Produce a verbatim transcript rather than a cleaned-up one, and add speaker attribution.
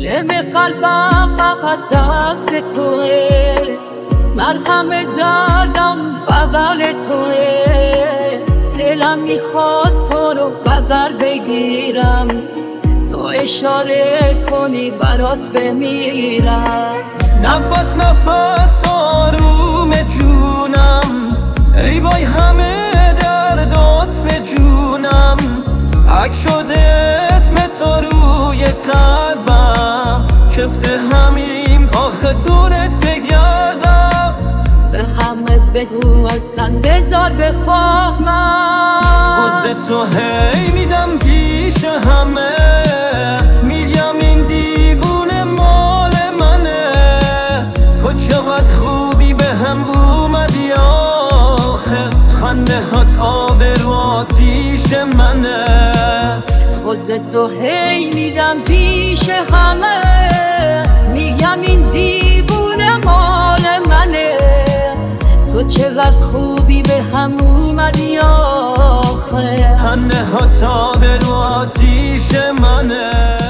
Speaker 1: جمع قلبم فقط دست توه، مرهم دردم بغل توه. دلم میخواد تو رو بغل بگیرم، تو اشاره کنی برات بمیرم.
Speaker 2: نفس نفس آروم جونم، ای وای همه دردات به جونم. پاک شده اسم تو روی قلبم، شفته همین آخه دورت بگردم.
Speaker 1: به همه بگو اصلا بذار بفهمم،
Speaker 2: عوض تو هی میدم پیش همه. میگم این دیوونه مال منه، تو چقدر خوبی به هم اومدی آخه. خنده هات آبرو آتیش منه.
Speaker 1: عوض تو هی میدم پیش همه، میگم این دیوونه مال منه. تو چقدر خوبی به هم اومدی آخه.
Speaker 2: خنده هات آبرو آتیش منه.